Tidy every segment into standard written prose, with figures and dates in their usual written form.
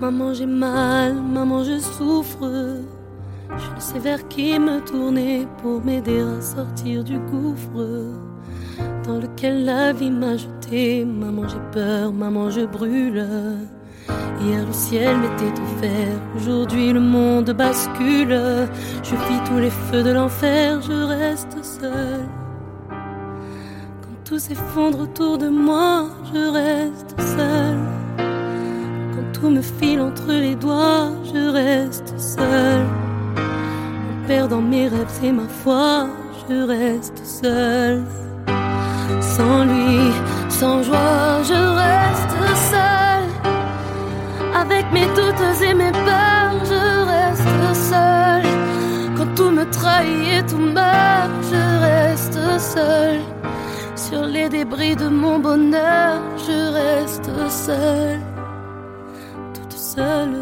Maman j'ai mal, maman je souffre. Je ne sais vers qui me tourner pour m'aider à sortir du gouffre dans lequel la vie m'a jeté. Maman j'ai peur, maman je brûle. Hier le ciel m'était offert, aujourd'hui le monde bascule. Je fuis tous les feux de l'enfer, je reste seule. Quand tout s'effondre autour de moi, je reste seule. Quand tout me file entre les doigts, je reste seule. En perdant mes rêves et ma foi, je reste seule. Sans lui, sans joie, je reste seule. Avec mes doutes et mes peurs, je reste seule. Quand tout me trahit et tout meurt, je reste seule. Sur les débris de mon bonheur, je reste seule. Toute seule.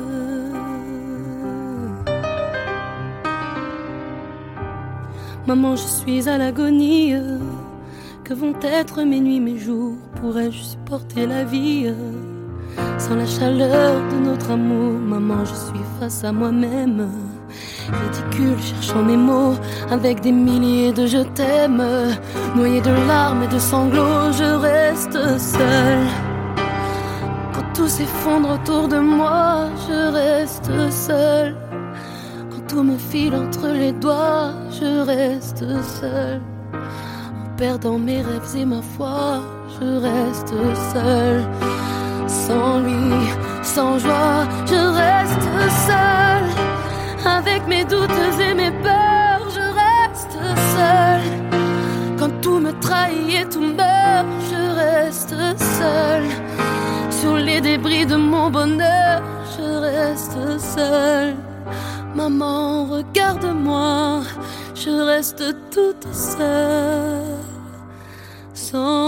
Maman, je suis à l'agonie. Que vont être mes nuits, mes jours? Pourrais-je supporter la vie sans la chaleur de notre amour? Maman, je suis face à moi-même, ridicule, cherchant mes mots avec des milliers de je t'aime. Noyée de larmes et de sanglots, je reste seule. Quand tout s'effondre autour de moi, je reste seule. Quand tout me file entre les doigts, je reste seule. En perdant mes rêves et ma foi, je reste seule. Sans lui, sans joie, je reste seule. Avec mes doutes et mes peurs, je reste seule. Quand tout me trahit et tout meurt, je reste seule. Sur les débris de mon bonheur, je reste seule. Maman, regarde-moi, je reste toute seule. Sans